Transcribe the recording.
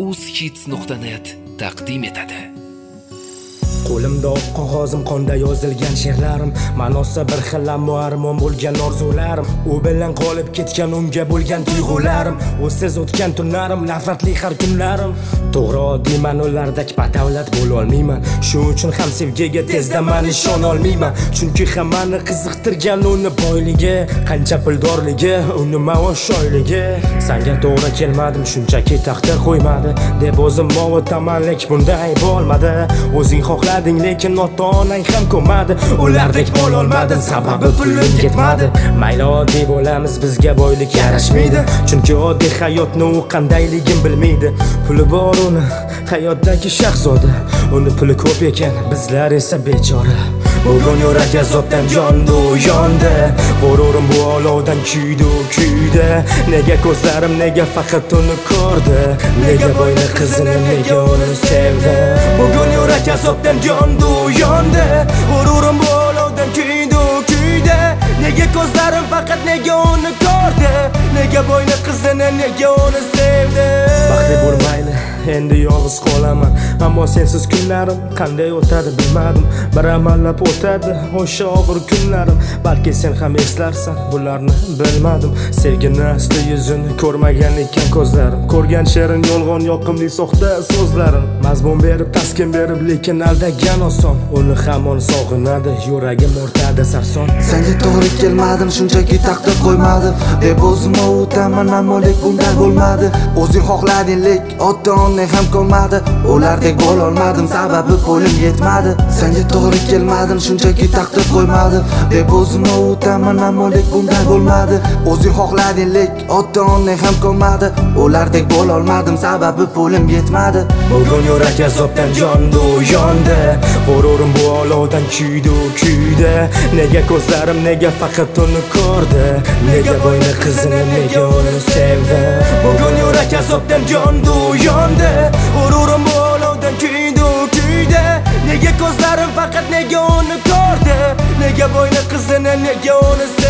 uzhits.net taqdim etadi. Qo'limda oq qog'ozim, qonda yozilgan she'rlarim, ma'nosi bir xil ammo armon bo'lgan orzularim, u bilan qolib ketgan unga bo'lgan tuyg'ularim, o'siz o'tgan tunlarim, nafratli har kunlarim. To'g'ri oddiman, ulardek badavlat bo'la olmayman. Shuning uchun ham sevgiga tezda men ishona olmayman. Chunki hammani qiziqtirgan uni boyligi, qancha puldorligi, uni maosh oyligi. Senga to'g'ri kelmadim, shunchaki taqdir qo'ymadi deb o'zim o'taman, lekin bunday bo'lmadi. O'zing xohlading, lekin ota-onang ham ko'madi. Ulardek bo'la olmadim, sababi pulim yetmadi. Mayli oddiy bo'lamiz, bizga boylik yarashmaydi. Chunki oddiy hayotni u qandayligini bilmaydi. Puli bor uni hayotdagi shahzoda, uni puli ko'p ekan, bizlar esa bechora. Bugun yurak azobdan yondi, yondi. G'ururim bu olovdan kuydi, kuydi. Nega ko'zlarim, nega faqat uni ko'rdi? Nega boyni qizini, nega uni sevdi? Bugun yurak azobdan yondi, yondi. G'ururim bu olovdan kuydi, kuydi. Nega ko'zlarim faqat nega uni ko'rdi? Nega boyni qizini, nega uni sevdi? Baxtli bo'lmayli, endi yolg'iz qolaman. Ammo sensiz kunlarim qanday o'tadi bilmadim. Bir amallab o'tadi o'sha og'ir kunlarim. Balki sen ham eslarsan, bularni bilmadim. Sevgini asli yuzini ko'rmagan ekan ko'zlarim. Ko'rgan she'rin yolg'on, yoqimli soxta so'zlarim. Mazmun berib, taskin berib, lekin aldagan oson. Uni hamon sog'inadi, yuragim o'rtada sarson. Senga to'g'ri kelmadim, shunchaki taqdir qo'ymadim deb o'zim o'taman, ammo lek bunday bo'lmadi. O'zing xohlading, lek ota-onang ham ko'madi. Ulardek bo'la olmadim, sababi pulim yetmadi. Senga to'g'ri kelmadim, shunchaki taqdir qo'ymadim deb o'zim o'taman, ammo lek bunday bo'lmadi. O'zing xohlading, lek ota-onang ham ko'madi. Ulardek bo'la olmadim, sababi pulim yetmadi. Bugun yurak azobdan yondi, yondi. G'ururim bu olovdan kuydi, kuydi. Nega ko'zlarim, nega faqat uni ko'rdi? Nega boyni qizini, nega uni sevdi? Bugun yurak azobdan yondi, yondi. G'ururim bu olovdan kuydi, kuydi. Nega ko'zlarim faqat nega uni ko'rdi? Nega boyni qizini, nega uni sevdi?